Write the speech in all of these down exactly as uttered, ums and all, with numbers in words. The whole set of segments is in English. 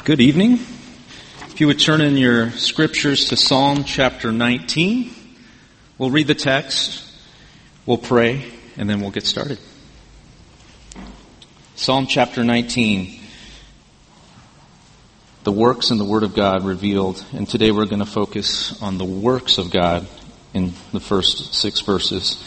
Good evening. If you would turn in your scriptures to Psalm chapter nineteen, we'll read the text, we'll pray, and then we'll get started. Psalm chapter nineteen, the works and the Word of God revealed. And today we're going to focus on the works of God in the first six verses.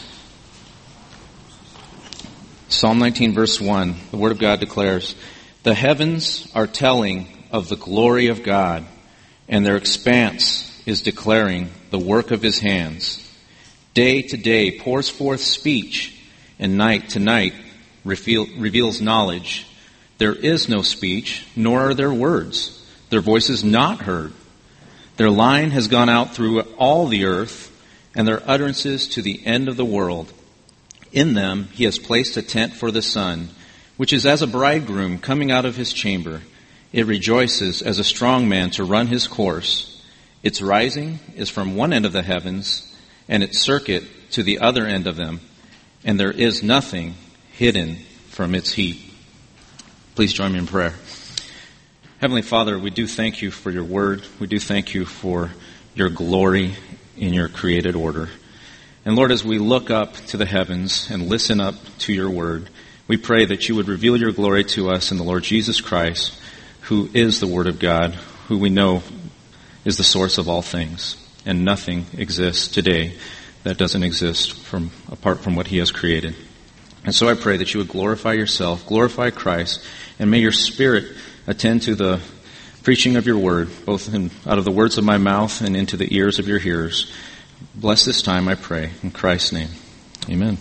Psalm nineteen verse one, the Word of God declares, "The heavens are telling of the glory of God, and their expanse is declaring the work of His hands. Day to day pours forth speech, and night to night reveal, reveals knowledge. There is no speech, nor are there words. Their voice is not heard. Their line has gone out through all the earth, and their utterances to the end of the world. In them He has placed a tent for the sun, which is as a bridegroom coming out of his chamber. It rejoices as a strong man to run his course. Its rising is from one end of the heavens, and its circuit to the other end of them, and there is nothing hidden from its heat." Please join me in prayer. Heavenly Father, we do thank You for Your word. We do thank You for Your glory in Your created order. And Lord, as we look up to the heavens and listen up to Your word, we pray that You would reveal Your glory to us in the Lord Jesus Christ, who is the Word of God, who we know is the source of all things. And nothing exists today that doesn't exist from apart from what He has created. And so I pray that You would glorify Yourself, glorify Christ, and may Your Spirit attend to the preaching of Your word, both in, out of the words of my mouth and into the ears of Your hearers. Bless this time, I pray, in Christ's name. Amen.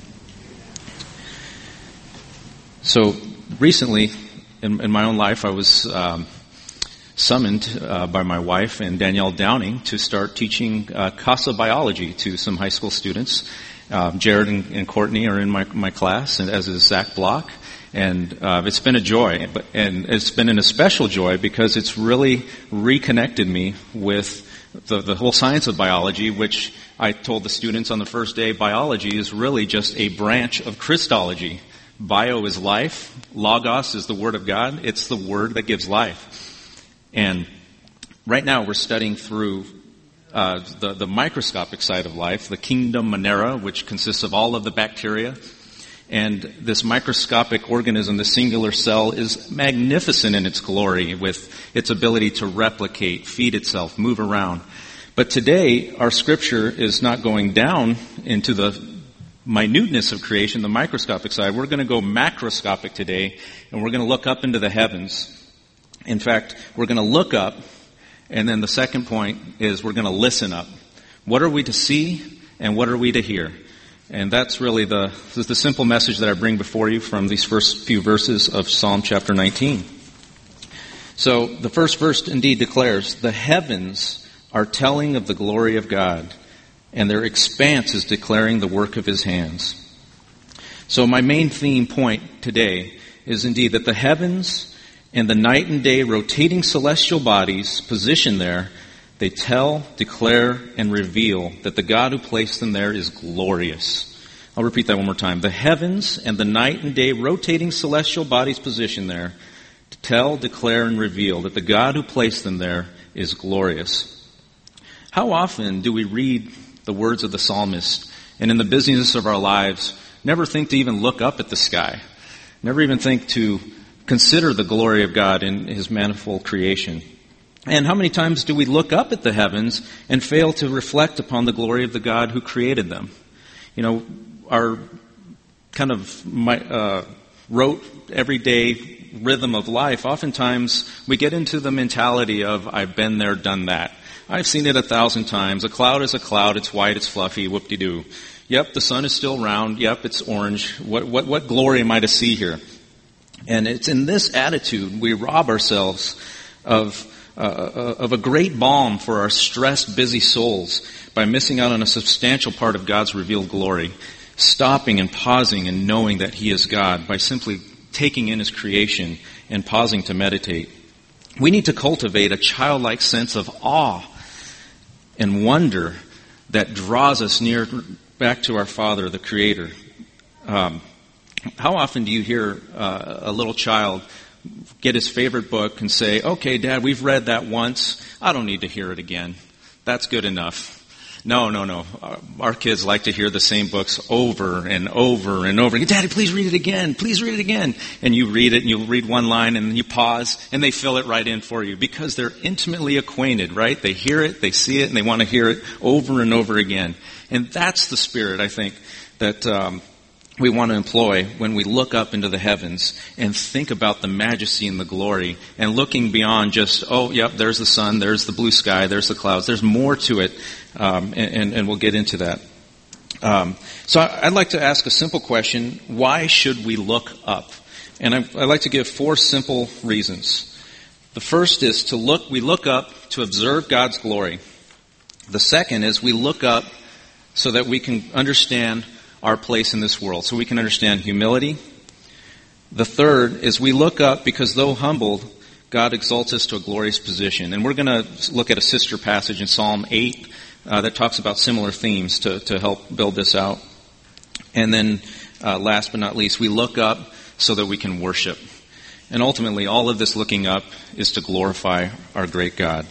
So recently, in, in my own life, I was um, summoned uh, by my wife and Danielle Downing to start teaching uh, CASA biology to some high school students. Um, Jared and, and Courtney are in my, my class, and as is Zach Block. And uh, it's been a joy, but, and it's been an especial joy because it's really reconnected me with the, the whole science of biology, which I told the students on the first day, biology is really just a branch of Christology. Bio is life. Logos is the Word of God. It's the Word that gives life. And right now we're studying through uh, the, the microscopic side of life, the kingdom Monera, which consists of all of the bacteria. And this microscopic organism, the singular cell, is magnificent in its glory with its ability to replicate, feed itself, move around. But today, our scripture is not going down into the minuteness of creation, the microscopic side. We're going to go macroscopic today, and we're going to look up into the heavens. In fact, we're going to look up, and then the second point is we're going to listen up. What are we to see, and what are we to hear? And that's really the, this is the simple message that I bring before you from these first few verses of Psalm chapter nineteen. So the first verse indeed declares, "The heavens are telling of the glory of God, and their expanse is declaring the work of His hands." So my main theme point today is indeed that the heavens and the night and day rotating celestial bodies positioned there, they tell, declare, and reveal that the God who placed them there is glorious. I'll repeat that one more time. The heavens and the night and day rotating celestial bodies positioned there to tell, declare, and reveal that the God who placed them there is glorious. How often do we read the words of the psalmist and in the busyness of our lives never think to even look up at the sky, never even think to consider the glory of God in His manifold creation? And how many times do we look up at the heavens and fail to reflect upon the glory of the God who created them? You know, our kind of my, uh, rote, everyday rhythm of life, oftentimes we get into the mentality of, I've been there, done that. I've seen it a thousand times. A cloud is a cloud. It's white. It's fluffy. Whoop-de-doo. Yep, the sun is still round. Yep, it's orange. What, what, what glory am I to see here? And it's in this attitude we rob ourselves of Uh, of a great balm for our stressed, busy souls by missing out on a substantial part of God's revealed glory, stopping and pausing and knowing that He is God by simply taking in His creation and pausing to meditate. We need to cultivate a childlike sense of awe and wonder that draws us near back to our Father, the Creator. Um, how often do you hear uh, a little child get his favorite book and say, okay, Dad, we've read that once. I don't need to hear it again. That's good enough. No, no, no. Our kids like to hear the same books over and over and over again. Daddy, please read it again. Please read it again. And you read it and you read one line and you pause and they fill it right in for you because they're intimately acquainted, right? They hear it, they see it, and they want to hear it over and over again. And that's the spirit, I think, that um, we want to employ when we look up into the heavens and think about the majesty and the glory and looking beyond just, oh, yep, there's the sun, there's the blue sky, there's the clouds. There's more to it, um, and, and, and we'll get into that. Um, so I'd like to ask a simple question. Why should we look up? And I, I'd like to give four simple reasons. The first is to look, we look up to observe God's glory. The second is we look up so that we can understand our place in this world, so we can understand humility. The third is we look up because though humbled, God exalts us to a glorious position. And we're going to look at a sister passage in Psalm eight uh, that talks about similar themes to, to help build this out. And then uh, last but not least, we look up so that we can worship. And ultimately, all of this looking up is to glorify our great God.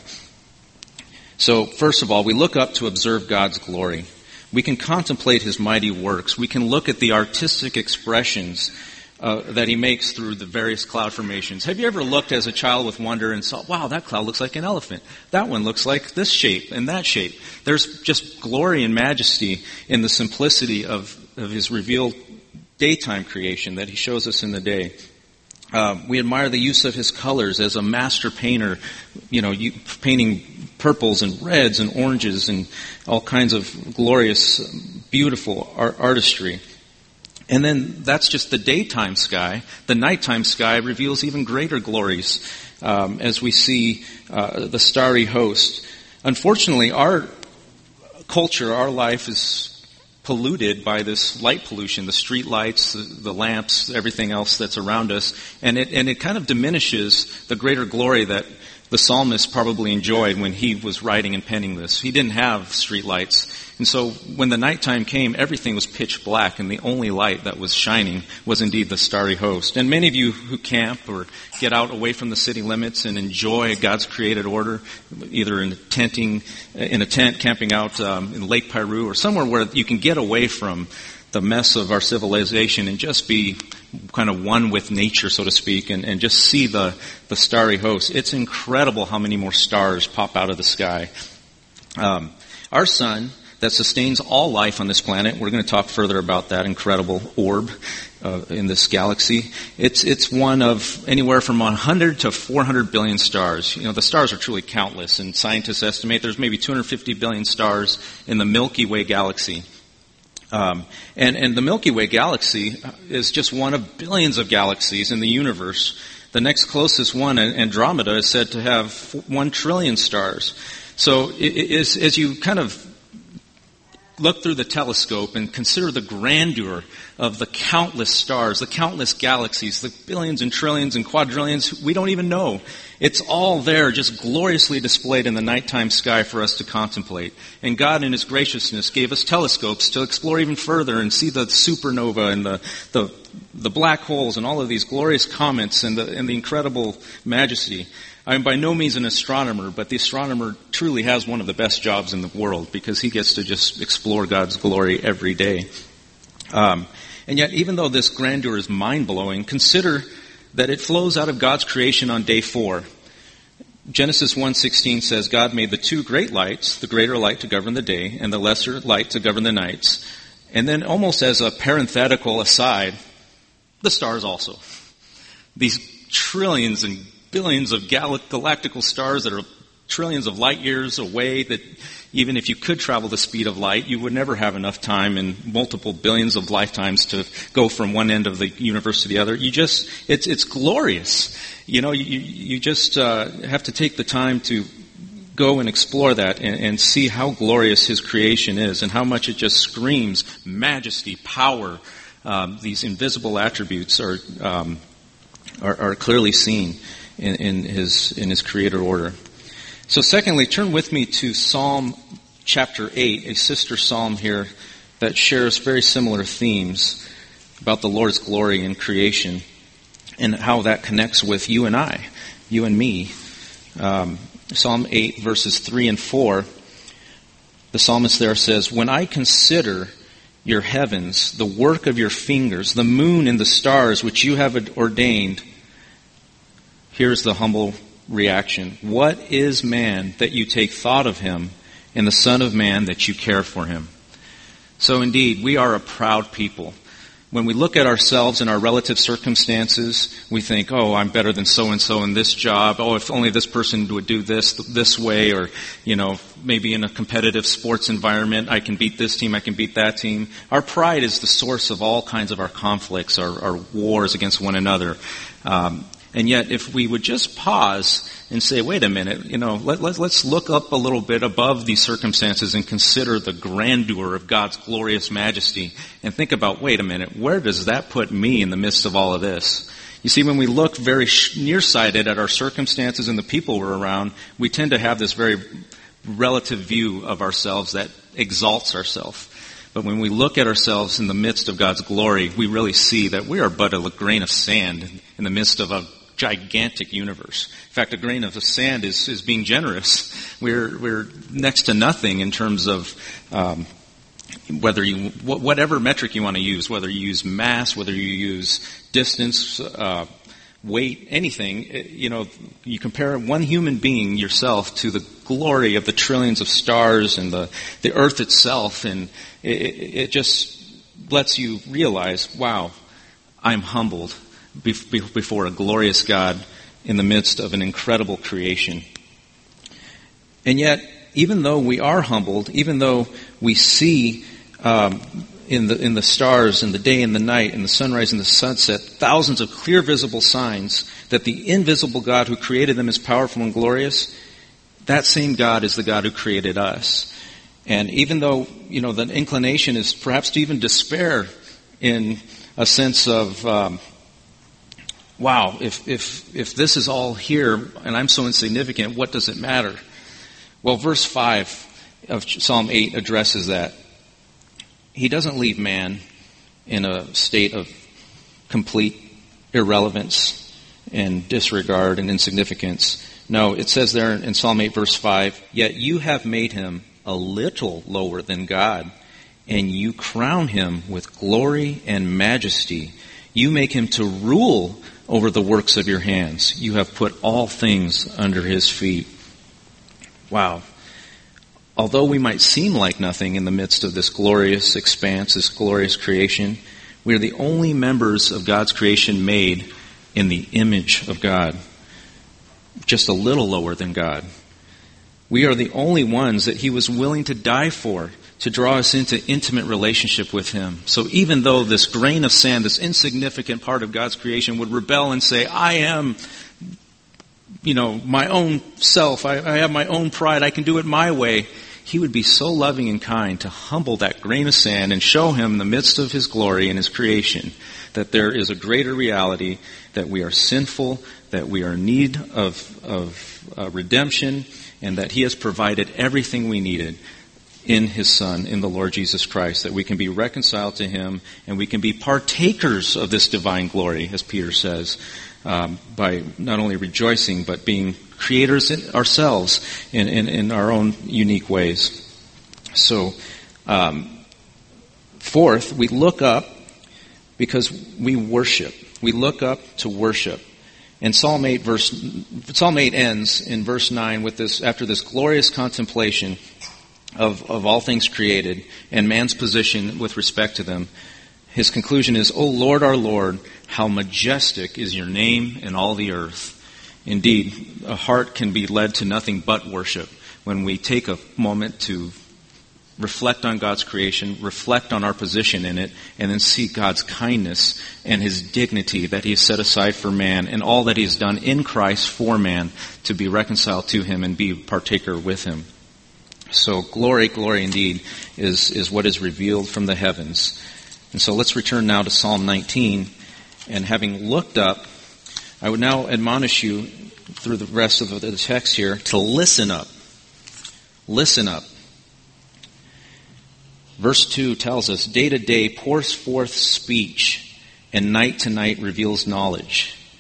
So first of all, we look up to observe God's glory. We can contemplate his mighty works. We can look at the artistic expressions uh, that he makes through the various cloud formations. Have you ever looked as a child with wonder and saw, wow, that cloud looks like an elephant. That one looks like this shape and that shape. There's just glory and majesty in the simplicity of, of his revealed daytime creation that he shows us in the day. Uh, we admire the use of his colors as a master painter, you know, you, painting purples and reds and oranges and all kinds of glorious, beautiful art, artistry. And then that's just the daytime sky. The nighttime sky reveals even greater glories um, as we see uh, the starry host. Unfortunately, our culture, our life is polluted by this light pollution, the street lights, the, the lamps, everything else that's around us. And it, and it kind of diminishes the greater glory that the psalmist probably enjoyed when he was writing and penning this. He didn't have street lights. And so when the nighttime came, everything was pitch black, and the only light that was shining was indeed the starry host. And many of you who camp or get out away from the city limits and enjoy God's created order, either in tenting, in a tent, camping out um, in Lake Piru, or somewhere where you can get away from the mess of our civilization and just be kind of one with nature, so to speak, and, and just see the, the starry host. It's incredible how many more stars pop out of the sky. Um, our sun that sustains all life on this planet, we're going to talk further about that incredible orb uh, in this galaxy. It's it's one of anywhere from one hundred to four hundred billion stars. You know, the stars are truly countless, and scientists estimate there's maybe two hundred fifty billion stars in the Milky Way galaxy. Um, and, and the Milky Way galaxy is just one of billions of galaxies in the universe. The next closest one, Andromeda, is said to have one trillion stars. So it, it is, as you kind of look through the telescope and consider the grandeur of the countless stars, the countless galaxies, the billions and trillions and quadrillions, we don't even know. It's all there, just gloriously displayed in the nighttime sky for us to contemplate. And God, in his graciousness, gave us telescopes to explore even further and see the supernova and the the, the black holes and all of these glorious comets and the, and the incredible majesty. I'm by no means an astronomer, but the astronomer truly has one of the best jobs in the world because he gets to just explore God's glory every day. Um, and yet, even though this grandeur is mind-blowing, consider that it flows out of God's creation on day four. Genesis one sixteen says, God made the two great lights, the greater light to govern the day and the lesser light to govern the nights. And then almost as a parenthetical aside, the stars also. These trillions and billions of gal- galactical stars that are trillions of light years away, that even if you could travel the speed of light, you would never have enough time in multiple billions of lifetimes to go from one end of the universe to the other. You just, it's it's glorious. You know, you, you just uh, have to take the time to go and explore that and, and see how glorious his creation is and how much it just screams majesty, power. Um, these invisible attributes are, um, are are clearly seen in, in his in his creator order. So secondly, turn with me to Psalm chapter eight, a sister psalm here that shares very similar themes about the Lord's glory in creation. and how that connects with you and I, you and me. Um, Psalm eight, verses three and four, the psalmist there says, "When I consider your heavens, the work of your fingers, the moon and the stars which you have ordained," here's the humble reaction, "what is man that you take thought of him, and the Son of Man that you care for him?" So indeed, we are a proud people. When we look at ourselves and our relative circumstances, we think, oh, I'm better than so-and-so in this job. Oh, if only this person would do this this way. Or, you know, maybe in a competitive sports environment, I can beat this team, I can beat that team. Our pride is the source of all kinds of our conflicts, our, our wars against one another. Um, and yet, if we would just pause and say, wait a minute, you know, let, let, let's look up a little bit above these circumstances and consider the grandeur of God's glorious majesty and think about, wait a minute, where does that put me in the midst of all of this? You see, when we look very nearsighted at our circumstances and the people we're around, we tend to have this very relative view of ourselves that exalts ourselves. But when we look at ourselves in the midst of God's glory, we really see that we are but a grain of sand in the midst of a gigantic universe. In fact, a grain of sand is, is being generous. We're we're next to nothing in terms of um, whether you whatever metric you want to use, whether you use mass, whether you use distance, uh, weight, anything. You know, you compare one human being, yourself, to the glory of the trillions of stars and the the earth itself, and it, it just lets you realize, wow, I'm humbled before a glorious God in the midst of an incredible creation. And yet, even though we are humbled, even though we see um, in the in the stars, in the day and the night, in the sunrise and the sunset, thousands of clear visible signs that the invisible God who created them is powerful and glorious, that same God is the God who created us. And even though, you know, the inclination is perhaps to even despair in a sense of um, wow, if, if, if this is all here and I'm so insignificant, what does it matter? Well, verse five of Psalm eight addresses that. He doesn't leave man in a state of complete irrelevance and disregard and insignificance. No, it says there in Psalm eight verse five, "Yet you have made him a little lower than God, and you crown him with glory and majesty. You make him to rule over the works of your hands. You have put all things under his feet." Wow. Although we might seem like nothing in the midst of this glorious expanse, this glorious creation, we are the only members of God's creation made in the image of God. Just a little lower than God. We are the only ones that he was willing to die for, to draw us into intimate relationship with him. So even though this grain of sand, this insignificant part of God's creation, would rebel and say, I am, you know, my own self, I, I have my own pride, I can do it my way, he would be so loving and kind to humble that grain of sand and show him in the midst of his glory and his creation that there is a greater reality, that we are sinful, that we are in need of, of uh, redemption, and that he has provided everything we needed in his Son, in the Lord Jesus Christ, that we can be reconciled to him and we can be partakers of this divine glory, as Peter says, um, by not only rejoicing but being creators in ourselves in, in, in our own unique ways. So, um, fourth, we look up because we worship. We look up to worship. And Psalm eight verse Psalm eight ends in verse nine with this, after this glorious contemplation of, of all things created and man's position with respect to them. His conclusion is, O Lord, our Lord, how majestic is your name in all the earth. Indeed, a heart can be led to nothing but worship when we take a moment to reflect on God's creation, reflect on our position in it, and then see God's kindness and his dignity that he has set aside for man and all that he has done in Christ for man to be reconciled to him and be a partaker with him. So glory, glory indeed is, is what is revealed from the heavens. And so let's return now to Psalm nineteen. And having looked up, I would now admonish you through the rest of the text here to listen up. Listen up. Verse two tells us, day to day pours forth speech, and night to night reveals knowledge.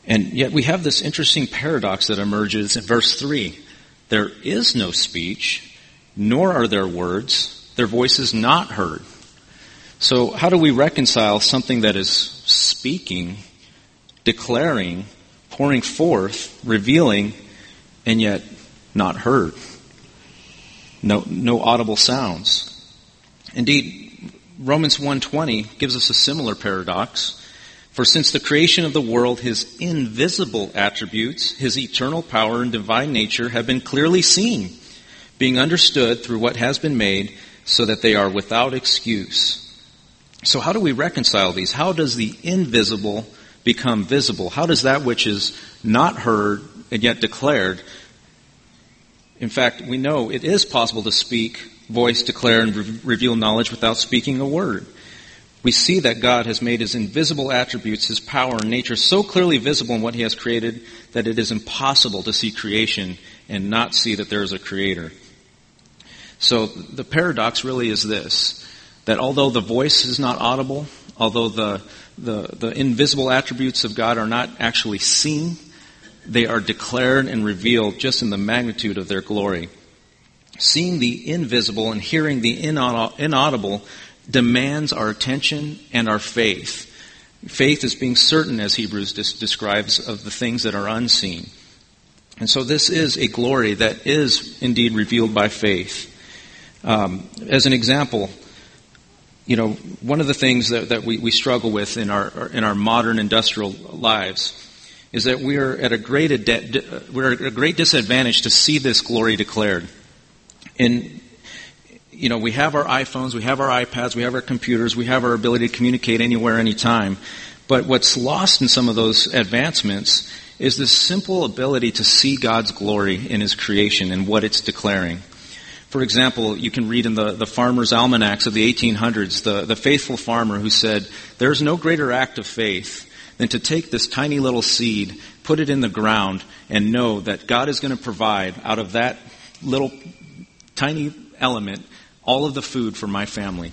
And yet we have this interesting paradox that emerges in verse three. There is no speech, nor are there words, their voice is not heard. So how do we reconcile something that is speaking, declaring, pouring forth, revealing, and yet not heard? No, no audible sounds. Indeed, Romans one twenty gives us a similar paradox. For since the creation of the world, his invisible attributes, his eternal power and divine nature have been clearly seen, being understood through what has been made, so that they are without excuse. So how do we reconcile these? How does the invisible become visible? How does that which is not heard and yet declared? In fact, we know it is possible to speak, voice, declare, and re- reveal knowledge without speaking a word. We see that God has made his invisible attributes, his power and nature so clearly visible in what he has created that it is impossible to see creation and not see that there is a creator. So the paradox really is this, that although the voice is not audible, although the, the, the invisible attributes of God are not actually seen, they are declared and revealed just in the magnitude of their glory. Seeing the invisible and hearing the inaudible demands our attention and our faith. Faith is being certain, as Hebrews des- describes, of the things that are unseen. And so this is a glory that is indeed revealed by faith. Um, as an example, you know, one of the things that, that we, we struggle with in our in our modern industrial lives is that we are at a great ad- we're at a great disadvantage to see this glory declared. In You know, we have our iPhones, we have our iPads, we have our computers, we have our ability to communicate anywhere, anytime. But what's lost in some of those advancements is this simple ability to see God's glory in his creation and what it's declaring. For example, you can read in the, the farmer's almanacs of the eighteen hundreds, the, the faithful farmer who said, there's no greater act of faith than to take this tiny little seed, put it in the ground, and know that God is going to provide out of that little tiny element all of the food for my family.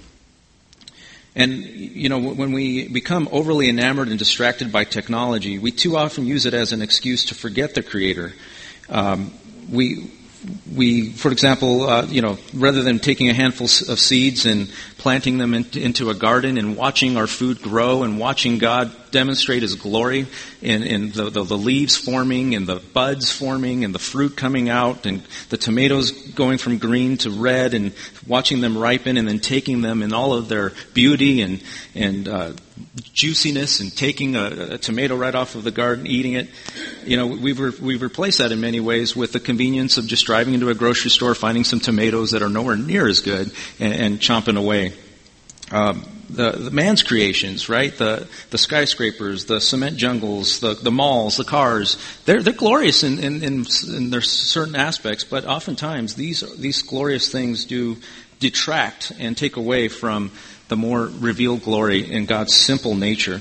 And, you know, when we become overly enamored and distracted by technology, we too often use it as an excuse to forget the Creator. Um, we, we, for example, uh, you know, rather than taking a handful of seeds and planting them in, into a garden and watching our food grow and watching God demonstrate his glory in, in the, the, the leaves forming and the buds forming and the fruit coming out and the tomatoes going from green to red and watching them ripen and then taking them in all of their beauty and, and uh, juiciness and taking a, a tomato right off of the garden, eating it. You know, we've, re- we've replaced that in many ways with the convenience of just driving into a grocery store, finding some tomatoes that are nowhere near as good and, and chomping away. Um, the, the man's creations, right? The the skyscrapers, the cement jungles, the, the malls, the cars. They're they're glorious in, in, in, in their certain aspects, but oftentimes these these glorious things do detract and take away from the more revealed glory in God's simple nature.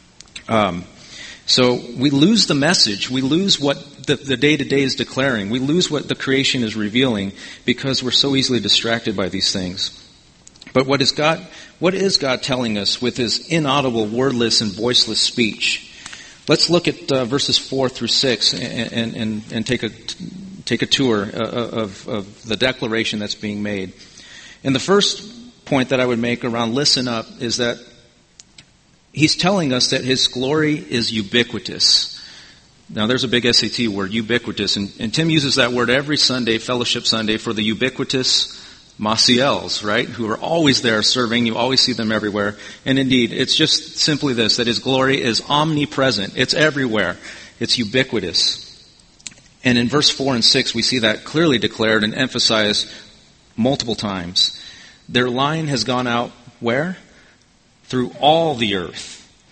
Um, so we lose the message. We lose what the, the day-to-day is declaring. We lose what the creation is revealing because we're so easily distracted by these things. But what is God, what is God telling us with his inaudible, wordless, and voiceless speech? Let's look at uh, verses four through six and, and, and, and take a take a tour of, of the declaration that's being made. And the first point that I would make around listen up is that he's telling us that his glory is ubiquitous. Now, there's a big S A T word, ubiquitous, and, and Tim uses that word every Sunday, Fellowship Sunday, for the ubiquitous Masiels, right, who are always there serving. You always see them everywhere. And indeed, it's just simply this, that his glory is omnipresent. It's everywhere. It's ubiquitous. And in verse four and six, we see that clearly declared and emphasized multiple times. Their line has gone out where? Through all the earth.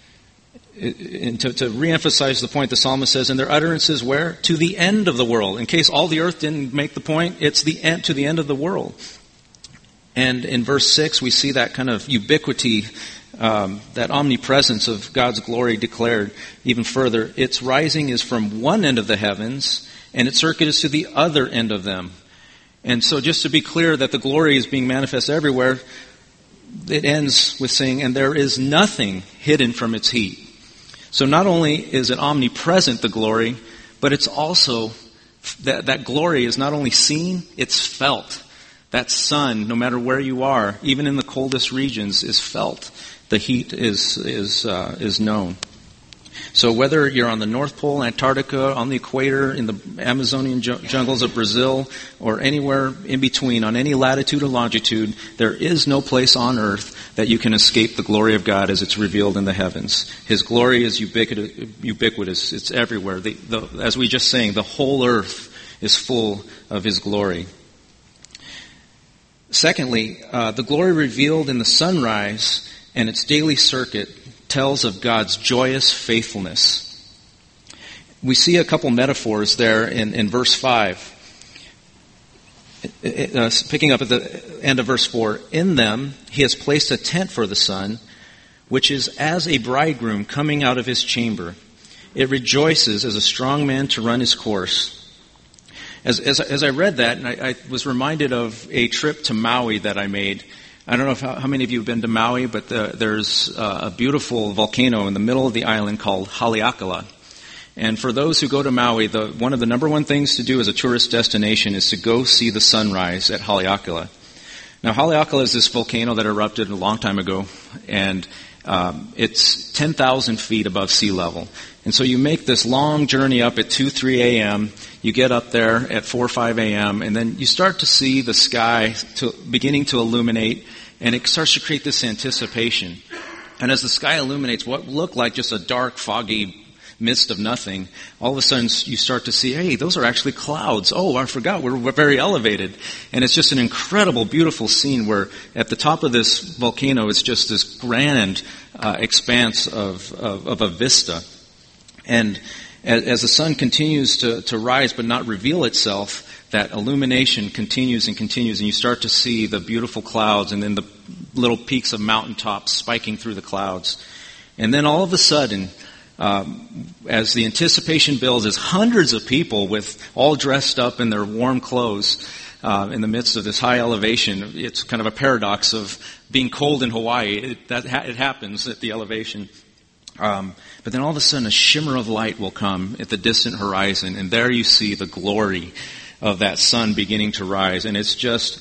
And to, to reemphasize the point, the psalmist says, and their utterances where? To the end of the world. In case all the earth didn't make the point, it's the end, to the end of the world. And in verse six, we see that kind of ubiquity, um, that omnipresence of God's glory declared even further. Its rising is from one end of the heavens, and its circuit is to the other end of them. And so just to be clear that the glory is being manifest everywhere, it ends with saying, and there is nothing hidden from its heat. So not only is it omnipresent, the glory, but it's also, that, that glory is not only seen, it's felt. That sun, no matter where you are, even in the coldest regions, is felt. The heat is is uh, is known. So whether you're on the North Pole, Antarctica, on the equator, in the Amazonian ju- jungles of Brazil, or anywhere in between, on any latitude or longitude, there is no place on earth that you can escape the glory of God as it's revealed in the heavens. His glory is ubiquitous. ubiquitous. It's everywhere. The, the, as we just sang, the whole earth is full of His glory. Secondly, uh, the glory revealed in the sunrise and its daily circuit tells of God's joyous faithfulness. We see a couple metaphors there in, in verse five. Uh, picking up at the end of verse four. In them He has placed a tent for the sun, which is as a bridegroom coming out of his chamber. It rejoices as a strong man to run his course. As, as, as I read that, and I, I was reminded of a trip to Maui that I made. I don't know if, how, how many of you have been to Maui, but the, there's uh, a beautiful volcano in the middle of the island called Haleakala. And for those who go to Maui, the, one of the number one things to do as a tourist destination is to go see the sunrise at Haleakala. Now, Haleakala is this volcano that erupted a long time ago, and um, it's ten thousand feet above sea level. And so you make this long journey up at two, three a.m., you get up there at four or five a.m., and then you start to see the sky to, beginning to illuminate, and it starts to create this anticipation. And as the sky illuminates, what looked like just a dark, foggy mist of nothing, all of a sudden you start to see, hey, those are actually clouds. Oh, I forgot, we're, we're very elevated. And it's just an incredible, beautiful scene where at the top of this volcano it's just this grand uh, expanse of, of, of a vista. And as, as the sun continues to, to rise but not reveal itself, that illumination continues and continues, and you start to see the beautiful clouds and then the little peaks of mountaintops spiking through the clouds. And then all of a sudden, um, as the anticipation builds, as hundreds of people with all dressed up in their warm clothes uh, in the midst of this high elevation, it's kind of a paradox of being cold in Hawaii. It, that ha- it happens at the elevation. Um, but then all of a sudden a shimmer of light will come at the distant horizon, and there you see the glory of that sun beginning to rise, and it's just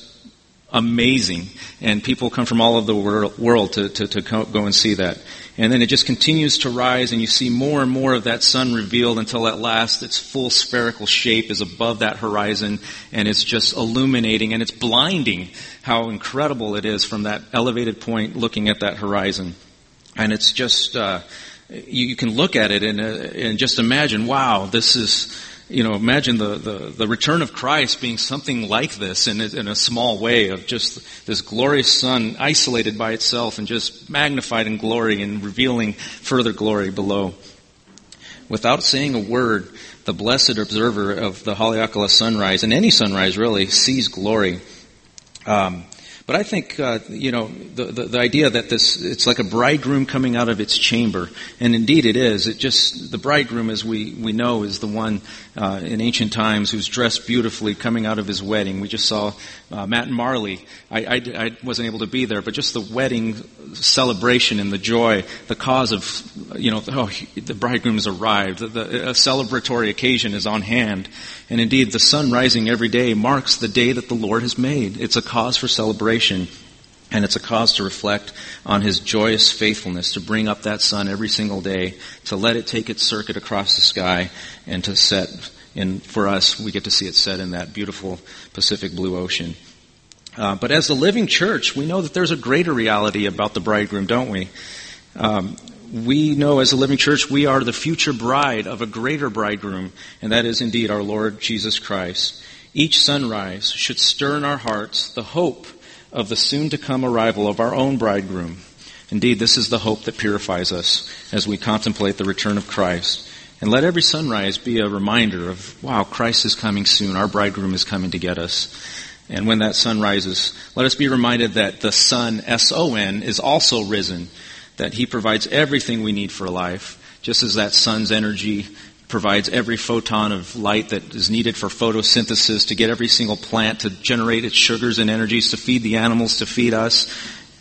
amazing. And people come from all over the world to, to, to go and see that. And then it just continues to rise, and you see more and more of that sun revealed until at last its full spherical shape is above that horizon, and it's just illuminating, and it's blinding how incredible it is from that elevated point looking at that horizon. And it's just, uh, you, you can look at it and, uh, and just imagine, wow, this is, you know, imagine the, the, the return of Christ being something like this in a, in a small way, of just this glorious sun isolated by itself and just magnified in glory and revealing further glory below. Without saying a word, the blessed observer of the Haleakala sunrise, and any sunrise really, sees glory. Um, But I think, uh, you know, the, the, the idea that this, it's like a bridegroom coming out of its chamber. And indeed it is. It just, the bridegroom, as we, we know, is the one uh, in ancient times who's dressed beautifully coming out of his wedding. We just saw uh, Matt and Marley. I, I, I wasn't able to be there, but just the wedding celebration and the joy, the cause of, you know, oh, the bridegroom has arrived. The, the, a celebratory occasion is on hand. And indeed, the sun rising every day marks the day that the Lord has made. It's a cause for celebration, and it's a cause to reflect on His joyous faithfulness, to bring up that sun every single day, to let it take its circuit across the sky, and to set, and for us, we get to see it set in that beautiful Pacific blue ocean. Uh, but as the living church, we know that there's a greater reality about the bridegroom, don't we? Um, We know as a living church we are the future bride of a greater bridegroom, and that is indeed our Lord Jesus Christ. Each sunrise should stir in our hearts the hope of the soon-to-come arrival of our own bridegroom. Indeed, this is the hope that purifies us as we contemplate the return of Christ. And let every sunrise be a reminder of, wow, Christ is coming soon. Our bridegroom is coming to get us. And when that sun rises, let us be reminded that the sun, S O N, is also risen, that He provides everything we need for life, just as that sun's energy provides every photon of light that is needed for photosynthesis, to get every single plant to generate its sugars and energies, to feed the animals, to feed us.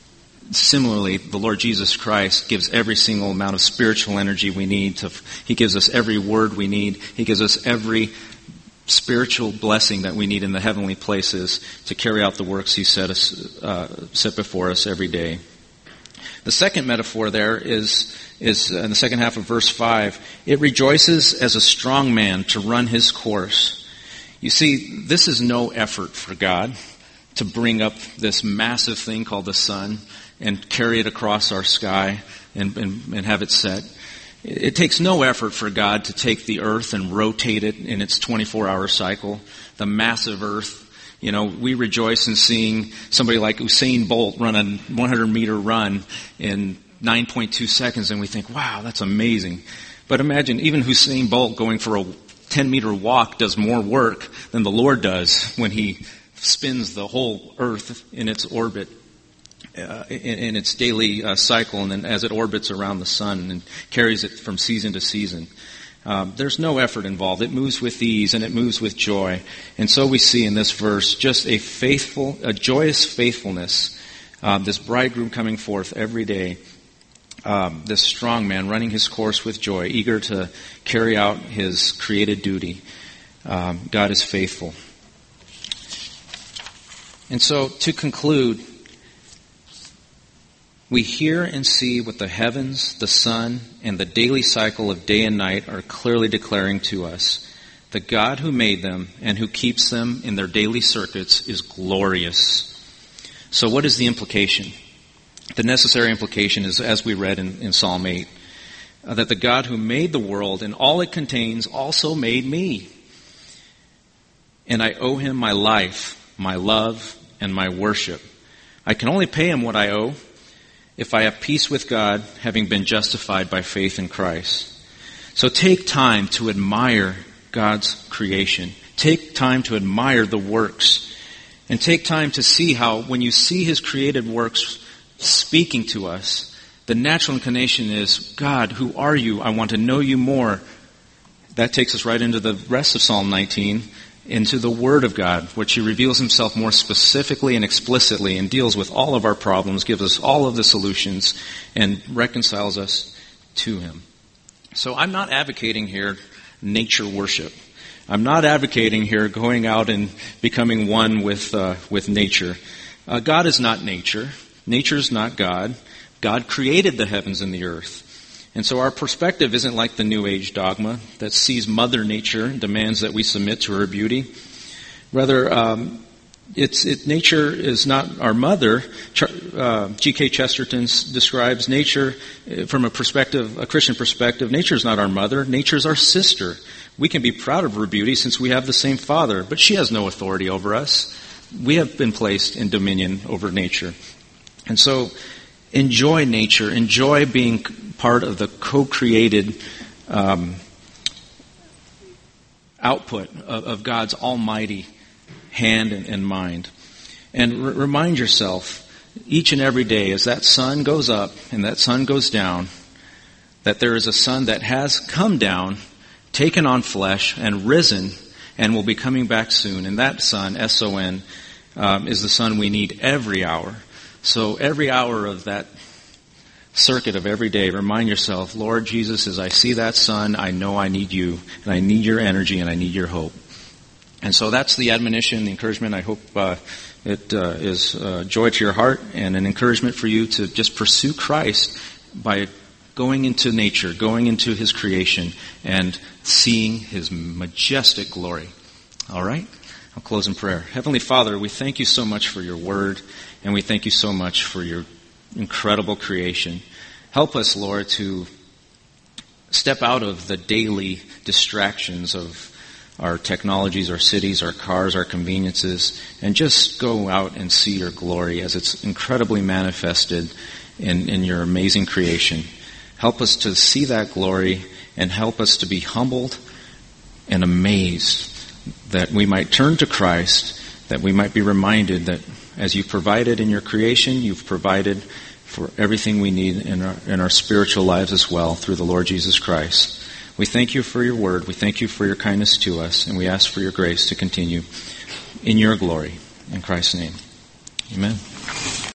similarly, the Lord Jesus Christ gives every single amount of spiritual energy we need. To, he gives us every word we need. He gives us every spiritual blessing that we need in the heavenly places to carry out the works He set us uh, set before us every day. The second metaphor there is is in the second half of verse five. It rejoices as a strong man to run his course. You see, this is no effort for God to bring up this massive thing called the sun and carry it across our sky and, and, and have it set. It takes no effort for God to take the earth and rotate it in its twenty-four hour cycle, the massive earth. You know, we rejoice in seeing somebody like Usain Bolt run a one hundred meter run in nine point two seconds, and we think, wow, that's amazing. But imagine, even Usain Bolt going for a ten meter walk does more work than the Lord does when He spins the whole earth in its orbit. Uh, in, in its daily uh, cycle, and then as it orbits around the sun and carries it from season to season. Um, there's no effort involved. It moves with ease and it moves with joy. And so we see in this verse just a faithful, a joyous faithfulness. Um, this bridegroom coming forth every day. Um, this strong man running his course with joy, eager to carry out his created duty. Um, God is faithful. And so to conclude, we hear and see what the heavens, the sun, and the daily cycle of day and night are clearly declaring to us. The God who made them and who keeps them in their daily circuits is glorious. So what is the implication? The necessary implication is, as we read in, in Psalm eight, uh, that the God who made the world and all it contains also made me. And I owe Him my life, my love, and my worship. I can only pay Him what I owe if I have peace with God, having been justified by faith in Christ. So take time to admire God's creation. Take time to admire the works. And take time to see how, when you see His created works speaking to us, the natural inclination is, God, who are you? I want to know you more. That takes us right into the rest of Psalm nineteen, into the Word of God, which He reveals Himself more specifically and explicitly and deals with all of our problems, gives us all of the solutions, and reconciles us to Him. So I'm not advocating here nature worship. I'm not advocating here going out and becoming one with uh, with nature. Uh, God is not nature. Nature is not God. God created the heavens and the earth. And so our perspective isn't like the New Age dogma that sees Mother Nature and demands that we submit to her beauty. Rather, um, it's it, nature is not our mother. Uh, G K Chesterton describes nature from a perspective, a Christian perspective. Nature is not our mother. Nature is our sister. We can be proud of her beauty since we have the same father, but she has no authority over us. We have been placed in dominion over nature. And so enjoy nature. Enjoy being part of the co-created um, output of, of God's almighty hand and, and mind. And re- remind yourself each and every day as that sun goes up and that sun goes down, that there is a sun that has come down, taken on flesh, and risen, and will be coming back soon. And that sun, S O N, um, is the sun we need every hour. So every hour of that circuit of every day, remind yourself, Lord Jesus, as I see that sun, I know I need you, and I need your energy, and I need your hope. And so that's the admonition, the encouragement. I hope uh, it uh, is uh, joy to your heart and an encouragement for you to just pursue Christ by going into nature, going into His creation, and seeing His majestic glory. All right? I'll close in prayer. Heavenly Father, we thank you so much for your word, and we thank you so much for your incredible creation. Help us, Lord, to step out of the daily distractions of our technologies, our cities, our cars, our conveniences, and just go out and see your glory as it's incredibly manifested in, in your amazing creation. Help us to see that glory and help us to be humbled and amazed that we might turn to Christ, that we might be reminded that as you provided in your creation, you've provided for everything we need in our, in our spiritual lives as well through the Lord Jesus Christ. We thank you for your word. We thank you for your kindness to us, and we ask for your grace to continue in your glory. In Christ's name, amen.